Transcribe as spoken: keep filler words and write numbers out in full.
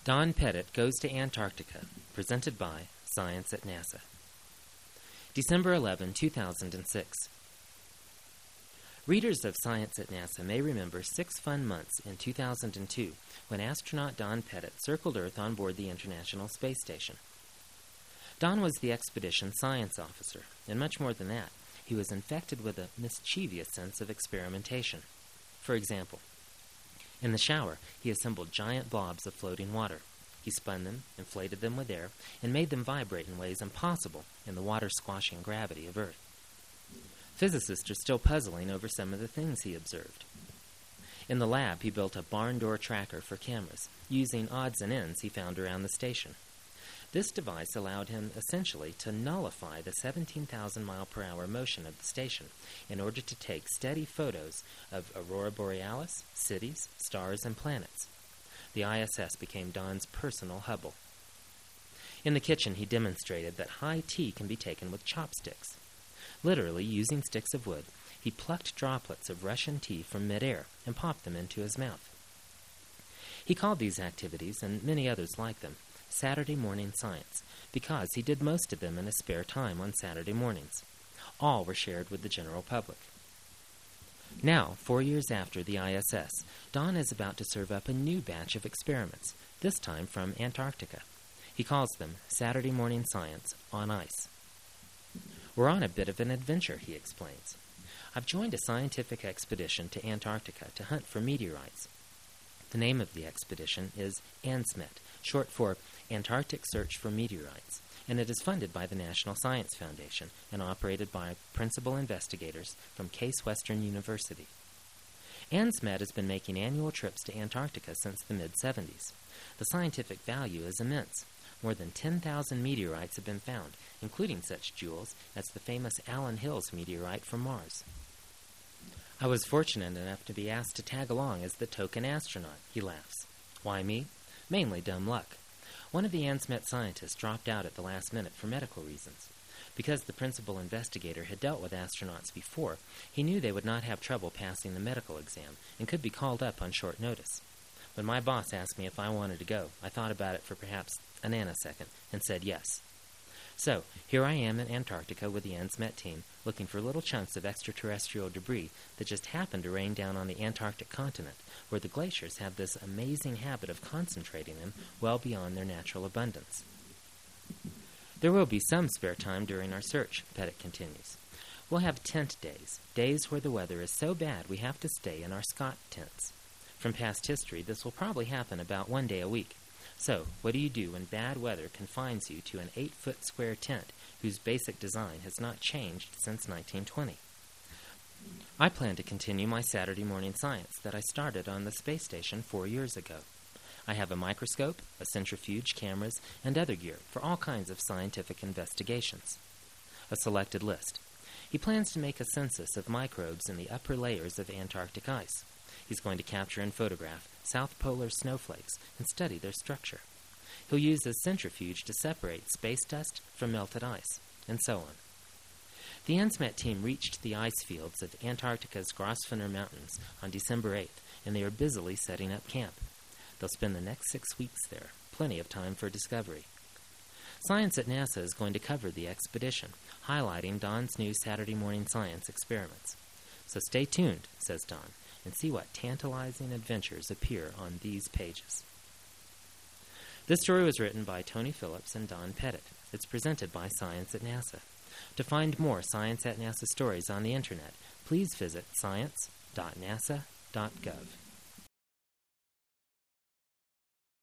Don Pettit Goes to Antarctica, presented by Science at NASA. December eleventh, two thousand six. Readers of Science at NASA may remember six fun months in two thousand two when astronaut Don Pettit circled Earth on board the International Space Station. Don was the expedition science officer, and much more than that, he was infected with a mischievous sense of experimentation. For example, in the shower, he assembled giant blobs of floating water. He spun them, inflated them with air, and made them vibrate in ways impossible in the water-squashing gravity of Earth. Physicists are still puzzling over some of the things he observed. In the lab, he built a barn door tracker for cameras, using odds and ends he found around the station. This device allowed him essentially to nullify the seventeen thousand mile per hour motion of the station in order to take steady photos of aurora borealis, cities, stars, and planets. The I S S became Don's personal Hubble. In the kitchen, he demonstrated that high tea can be taken with chopsticks. Literally, using sticks of wood, he plucked droplets of Russian tea from midair and popped them into his mouth. He called these activities, and many others like them, Saturday morning science, because he did most of them in his spare time on Saturday mornings. All were shared with the general public. Now, four years after the I S S, Don is about to serve up a new batch of experiments, this time from Antarctica. He calls them Saturday morning science on ice. We're on a bit of an adventure, he explains. I've joined a scientific expedition to Antarctica to hunt for meteorites. The name of the expedition is ANSMET, short for Antarctic Search for Meteorites, and it is funded by the National Science Foundation and operated by principal investigators from Case Western University. ANSMET has been making annual trips to Antarctica since the mid seventies. The scientific value is immense. More than ten thousand meteorites have been found, including such jewels as the famous Allen Hills meteorite from Mars. I was fortunate enough to be asked to tag along as the token astronaut, he laughs. Why me? Mainly dumb luck. One of the ANSMET scientists dropped out at the last minute for medical reasons. Because the principal investigator had dealt with astronauts before, he knew they would not have trouble passing the medical exam and could be called up on short notice. When my boss asked me if I wanted to go, I thought about it for perhaps a nanosecond and said yes. So, here I am in Antarctica with the ANSMET team, looking for little chunks of extraterrestrial debris that just happened to rain down on the Antarctic continent, where the glaciers have this amazing habit of concentrating them well beyond their natural abundance. There will be some spare time during our search, Pettit continues. We'll have tent days, days where the weather is so bad we have to stay in our Scott tents. From past history, this will probably happen about one day a week. So, what do you do when bad weather confines you to an eight-foot square tent whose basic design has not changed since nineteen twenty? I plan to continue my Saturday morning science that I started on the space station four years ago. I have a microscope, a centrifuge, cameras, and other gear for all kinds of scientific investigations. A selected list. He plans to make a census of microbes in the upper layers of Antarctic ice. He's going to capture and photograph South Polar snowflakes and study their structure. He'll use his centrifuge to separate space dust from melted ice, and so on. The ANSMET team reached the ice fields of Antarctica's Grosvenor Mountains on December eighth, and they are busily setting up camp. They'll spend the next six weeks there, plenty of time for discovery. Science at NASA is going to cover the expedition, highlighting Don's new Saturday morning science experiments. So stay tuned, says Don, and see what tantalizing adventures appear on these pages. This story was written by Tony Phillips and Don Pettit. It's presented by Science at NASA. To find more Science at NASA stories on the Internet, please visit science dot nasa dot gov.